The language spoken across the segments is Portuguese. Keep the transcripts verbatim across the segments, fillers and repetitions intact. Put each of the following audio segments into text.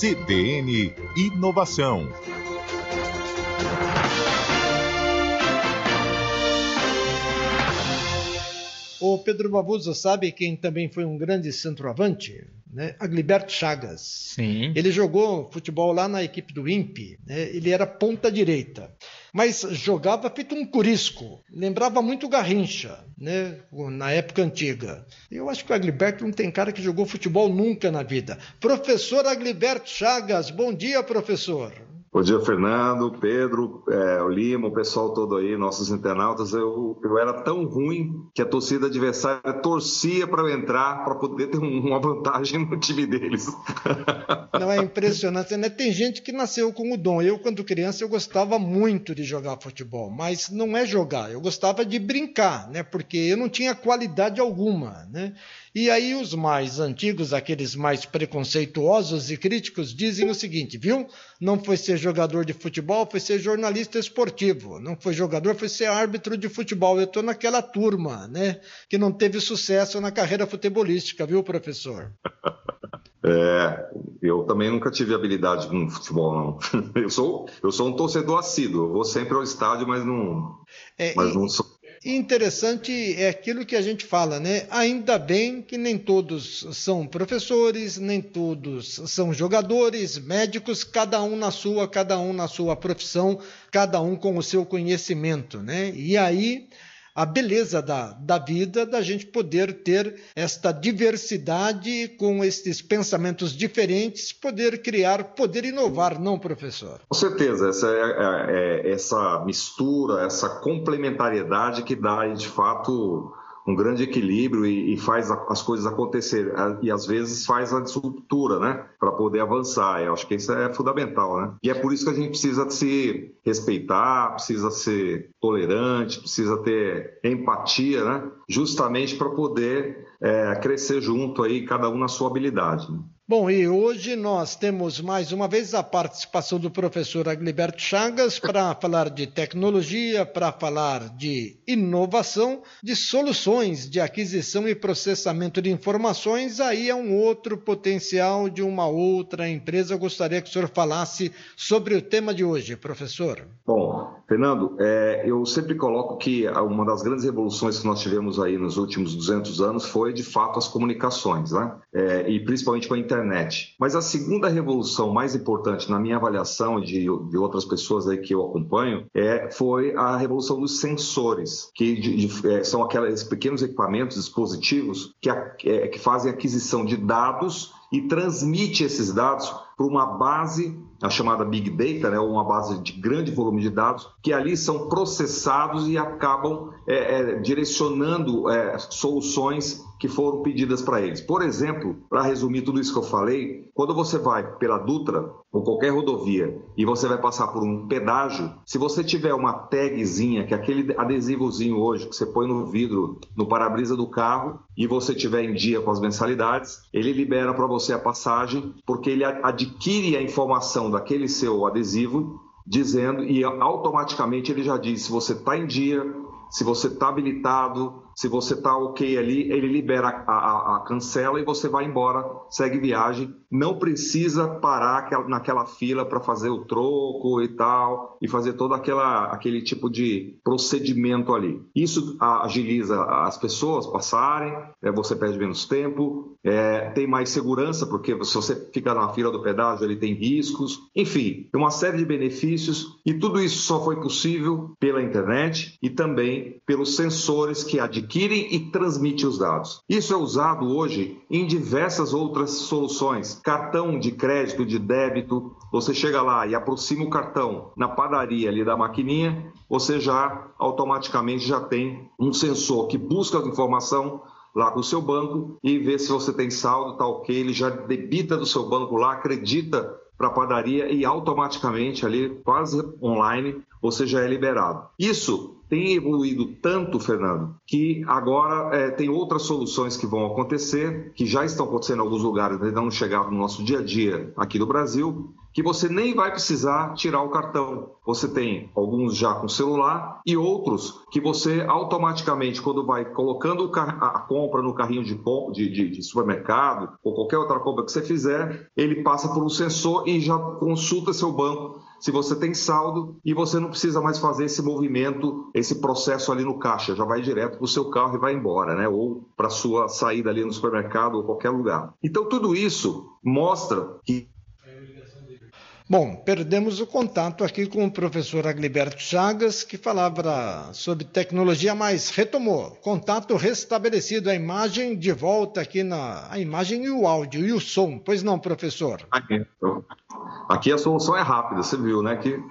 C B N Inovação. O Pedro Babuza sabe quem também foi um grande centroavante? Né? Agliberto Chagas. Sim. Ele jogou futebol lá na equipe do INPE, né? Ele era ponta direita, mas jogava feito um curisco, lembrava muito Garrincha, né? Na época antiga. Eu acho que o Agliberto não tem cara que jogou futebol nunca na vida. Professor Agliberto Chagas, bom dia, professor. Bom dia, Fernando, Pedro, é, o Lima, o pessoal todo aí, nossos internautas. Eu, eu era tão ruim que a torcida adversária torcia para eu entrar para poder ter um, uma vantagem no time deles. Não, é impressionante, né? Tem gente que nasceu com o dom. Eu, quando criança, eu gostava muito de jogar futebol, mas não é jogar, eu gostava de brincar, né? Porque eu não tinha qualidade alguma, né? E aí os mais antigos, aqueles mais preconceituosos e críticos, dizem o seguinte, viu? Não foi ser jogador de futebol, foi ser jornalista esportivo. Não foi jogador, foi ser árbitro de futebol. Eu estou naquela turma, né? Que não teve sucesso na carreira futebolística, viu, professor? É, eu também nunca tive habilidade com futebol, não. Eu sou, eu sou um torcedor assíduo, eu vou sempre ao estádio, mas não, é, mas e... não sou... Interessante é aquilo que a gente fala, né? Ainda bem que nem todos são professores, nem todos são jogadores, médicos, cada um na sua, cada um na sua profissão, cada um com o seu conhecimento, né? E aí a beleza da, da vida, da gente poder ter esta diversidade com esses pensamentos diferentes, poder criar, poder inovar, não, professor? Com certeza, essa, é, é, essa mistura, essa complementariedade que dá, de fato, um grande equilíbrio e, e faz as coisas acontecerem, e às vezes faz a disruptura, né, para poder avançar. Eu acho que isso é fundamental, né? E é por isso que a gente precisa se respeitar, precisa ser tolerante, precisa ter empatia, né, justamente para poder é, crescer junto aí, cada um na sua habilidade, né? Bom, e hoje nós temos mais uma vez a participação do professor Agliberto Chagas para falar de tecnologia, para falar de inovação, de soluções de aquisição e processamento de informações. Aí é um outro potencial de uma outra empresa. Eu gostaria que o senhor falasse sobre o tema de hoje, professor. Bom, Fernando, é, eu sempre coloco que uma das grandes revoluções que nós tivemos aí nos últimos duzentos anos foi, de fato, as comunicações, né? É, e principalmente com a internet. Mas a segunda revolução mais importante, na minha avaliação e de, de outras pessoas aí que eu acompanho, é, foi a revolução dos sensores, que de, de, é, são aqueles pequenos equipamentos, dispositivos que, a, é, que fazem aquisição de dados e transmite esses dados para uma base, a chamada Big Data, né, uma base de grande volume de dados, que ali são processados e acabam é, é, direcionando é, soluções que foram pedidas para eles. Por exemplo, para resumir tudo isso que eu falei, quando você vai pela Dutra ou qualquer rodovia e você vai passar por um pedágio, se você tiver uma tagzinha, que é aquele adesivozinho hoje que você põe no vidro, no para-brisa do carro, e você tiver em dia com as mensalidades, ele libera para você a passagem, porque ele adquire a informação daquele seu adesivo, dizendo, e automaticamente ele já diz se você está em dia, se você está habilitado, se você está ok ali, ele libera a, a, a cancela e você vai embora, segue viagem. Não precisa parar naquela fila para fazer o troco e tal, e fazer todo aquela, aquele tipo de procedimento ali. Isso agiliza as pessoas passarem, é, você perde menos tempo, é, tem mais segurança, porque se você fica na fila do pedágio, ele tem riscos. Enfim, tem uma série de benefícios, e tudo isso só foi possível pela internet e também pelos sensores que adquirem adquirem e transmitem os dados. Isso é usado hoje em diversas outras soluções. Cartão de crédito, de débito, você chega lá e aproxima o cartão na padaria ali da maquininha, você já automaticamente já tem um sensor que busca a informação lá do seu banco e vê se você tem saldo, tá ok, ele já debita do seu banco lá, acredita para a padaria e automaticamente ali, quase online, você já é liberado. Isso tem evoluído tanto, Fernando, que agora é, tem outras soluções que vão acontecer, que já estão acontecendo em alguns lugares, ainda não chegaram no nosso dia a dia aqui no Brasil, que você nem vai precisar tirar o cartão. Você tem alguns já com celular e outros que você automaticamente, quando vai colocando a compra no carrinho de, de, de supermercado ou qualquer outra compra que você fizer, ele passa por um sensor e já consulta seu banco se você tem saldo e você não precisa mais fazer esse movimento, esse processo ali no caixa, já vai direto para o seu carro e vai embora, né? Ou para a sua saída ali no supermercado ou qualquer lugar. Então tudo isso mostra que Bom, perdemos o contato aqui com o professor Agliberto Chagas, que falava sobre tecnologia, mas retomou. Contato restabelecido, a imagem de volta aqui na... A imagem e o áudio e o som. Pois não, professor? Aqui, aqui a solução é rápida, você viu, né? Que...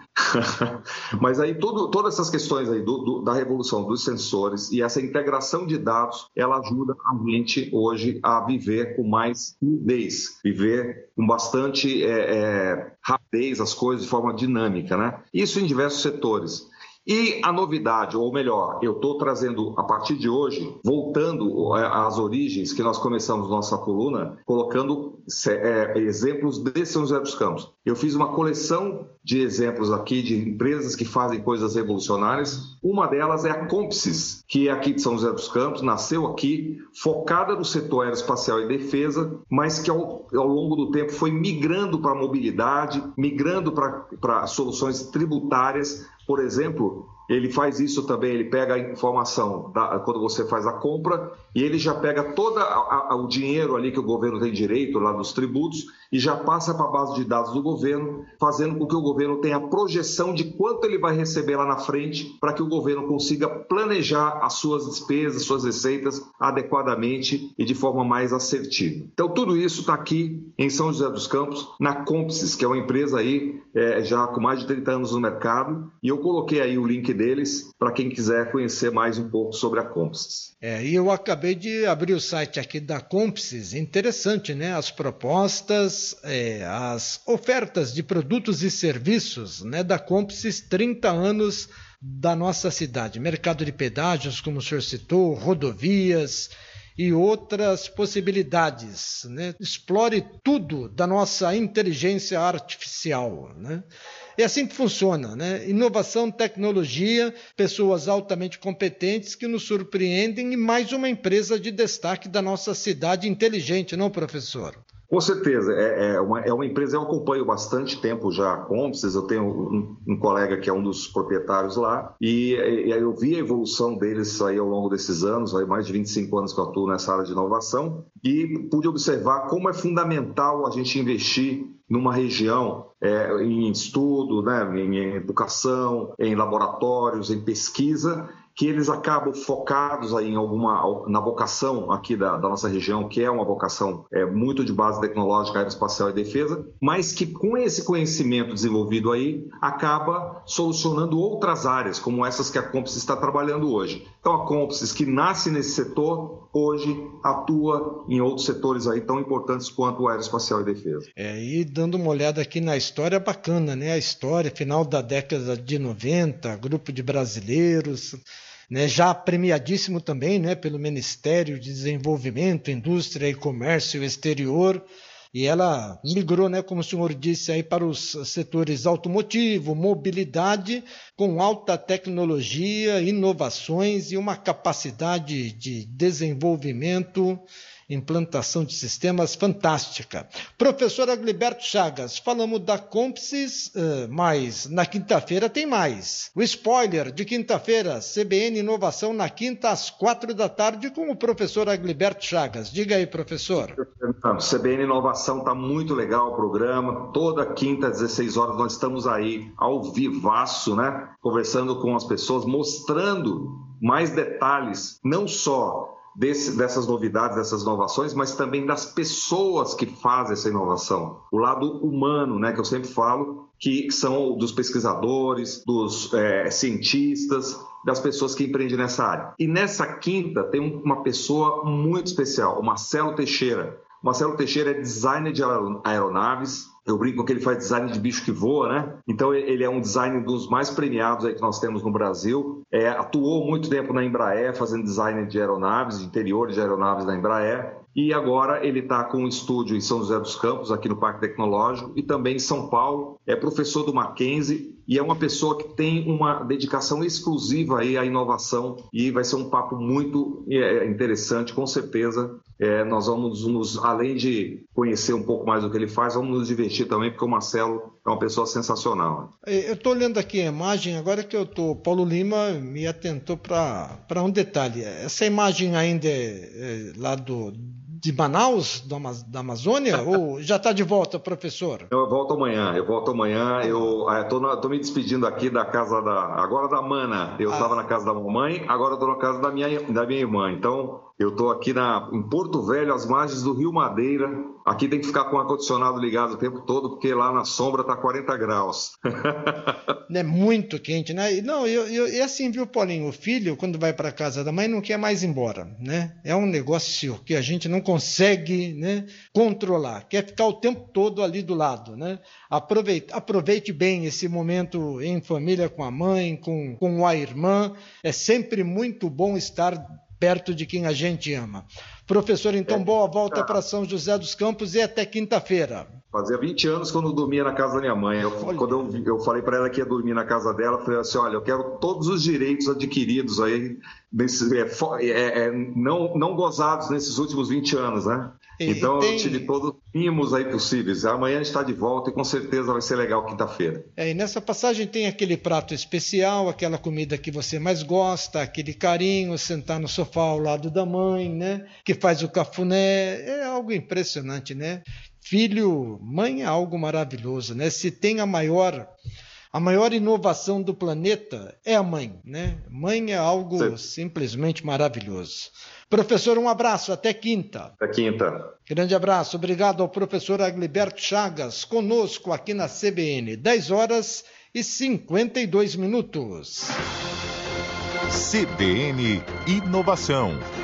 mas aí tudo, todas essas questões aí do, do, da revolução dos sensores e essa integração de dados, ela ajuda a gente hoje a viver com mais fluidez, viver com bastante é, é, rapidez as coisas de forma dinâmica, né? Isso em diversos setores. E a novidade, ou melhor, eu estou trazendo a partir de hoje, voltando às origens que nós começamos nossa coluna, colocando é, exemplos de São José dos Campos. Eu fiz uma coleção de exemplos aqui de empresas que fazem coisas revolucionárias. Uma delas é a Compsys, que é aqui de São José dos Campos, nasceu aqui, focada no setor aeroespacial e defesa, mas que ao, ao longo do tempo foi migrando para a mobilidade, migrando para soluções tributárias. Por exemplo, ele faz isso também, ele pega a informação da, quando você faz a compra e ele já pega todo o dinheiro ali que o governo tem direito, lá dos tributos, e já passa para a base de dados do governo, fazendo com que o governo tenha a projeção de quanto ele vai receber lá na frente, para que o governo consiga planejar as suas despesas, suas receitas adequadamente e de forma mais assertiva. Então, tudo isso está aqui em São José dos Campos, na Compsys, que é uma empresa aí é, já com mais de trinta anos no mercado, e eu coloquei aí o link deles para quem quiser conhecer mais um pouco sobre a Compsys. É, e eu acabei de abrir o site aqui da Compsys, interessante, né? As propostas, é, as ofertas de produtos e serviços, né, da Compsys, trinta anos da nossa cidade. Mercado de pedágios, como o senhor citou, rodovias e outras possibilidades, né? Explore tudo da nossa inteligência artificial, né? É assim que funciona, né? Inovação, tecnologia, pessoas altamente competentes que nos surpreendem e mais uma empresa de destaque da nossa cidade inteligente, não, professor? Com certeza, é, é, uma, é uma empresa, eu acompanho bastante tempo já a Compsys, eu tenho um, um colega que é um dos proprietários lá, e, e eu vi a evolução deles aí ao longo desses anos, aí mais de vinte e cinco anos que eu atuo nessa área de inovação, e pude observar como é fundamental a gente investir numa região é, em estudo, né, em educação, em laboratórios, em pesquisa, que eles acabam focados aí em alguma, na vocação aqui da, da nossa região, que é uma vocação é, muito de base tecnológica, aeroespacial e defesa, mas que com esse conhecimento desenvolvido aí, acaba solucionando outras áreas, como essas que a Compsys está trabalhando hoje. Então a Compsys, que nasce nesse setor, hoje atua em outros setores aí tão importantes quanto o aeroespacial e defesa. É, e dando uma olhada aqui na história bacana, né? A história, final da década de noventa, grupo de brasileiros, né, já premiadíssimo também, né, pelo Ministério de Desenvolvimento, Indústria e Comércio Exterior, e ela migrou, né, como o senhor disse, aí para os setores automotivo, mobilidade, com alta tecnologia, inovações e uma capacidade de desenvolvimento, implantação de sistemas fantástica. Professor Agliberto Chagas, falamos da Compsys, mas na quinta-feira tem mais. O spoiler de quinta-feira, C B N Inovação na quinta às quatro da tarde com o professor Agliberto Chagas. Diga aí, professor. C B N Inovação está muito legal o programa. Toda quinta às dezesseis horas nós estamos aí ao vivaço, né? Conversando com as pessoas, mostrando mais detalhes, não só Desse, dessas novidades, dessas inovações, mas também das pessoas que fazem essa inovação. O lado humano, né, que eu sempre falo, que são dos pesquisadores, dos é, cientistas, das pessoas que empreendem nessa área. E nessa quinta tem uma pessoa muito especial, o Marcelo Teixeira. Marcelo Teixeira é designer de aeronaves. Eu brinco que ele faz design de bicho que voa, né? Então ele é um designer dos mais premiados aí que nós temos no Brasil. É, atuou muito tempo na Embraer, fazendo design de aeronaves, de interiores de aeronaves da Embraer. E agora ele está com um estúdio em São José dos Campos, aqui no Parque Tecnológico, e também em São Paulo. É professor do Mackenzie e é uma pessoa que tem uma dedicação exclusiva aí à inovação. E vai ser um papo muito interessante, com certeza. É, nós vamos, nos, além de conhecer um pouco mais do que ele faz, vamos nos divertir também, porque o Marcelo é uma pessoa sensacional. Eu estou olhando aqui a imagem, agora que eu estou... Paulo Lima me atentou para um detalhe. Essa imagem ainda é, é lá do... de Manaus, da Amazônia, ou já está de volta, professor? Eu volto amanhã, eu volto amanhã, eu estou me despedindo aqui da casa da, agora da Mana, eu estava ah. na casa da mamãe, agora estou na casa da minha, da minha irmã, então eu estou aqui na, em Porto Velho, às margens do Rio Madeira, aqui tem que ficar com o ar-condicionado ligado o tempo todo, porque lá na sombra está quarenta graus. É muito quente, né? Não, eu, eu, e assim, viu, Paulinho, o filho, quando vai para casa da mãe, não quer mais ir embora, né? É um negócio que a gente não consegue, né, controlar, quer ficar o tempo todo ali do lado, né? Aproveite, aproveite bem esse momento em família com a mãe, com, com a irmã, é sempre muito bom estar perto de quem a gente ama. Professor, então, é, boa volta tá. para São José dos Campos e até quinta-feira. Fazia vinte anos que eu não dormia na casa da minha mãe. Eu, quando eu, eu falei para ela que ia dormir na casa dela, eu falei assim, olha, eu quero todos os direitos adquiridos aí, nesse, é, é, é, não, não gozados nesses últimos vinte anos, né? E, então tem... eu tive todos os mimos aí possíveis. Amanhã a gente está de volta e com certeza vai ser legal quinta-feira. É, e nessa passagem tem aquele prato especial, aquela comida que você mais gosta, aquele carinho, sentar no sofá ao lado da mãe, né? Que faz o cafuné, é algo impressionante, né? Filho, mãe é algo maravilhoso, né? Se tem a maior, a maior inovação do planeta, é a mãe, né? Mãe é algo Sim. simplesmente maravilhoso. Professor, um abraço, até quinta. Até quinta. Grande abraço, obrigado ao professor Agliberto Chagas, conosco aqui na C B N, dez horas e cinquenta e dois minutos. C B N Inovação.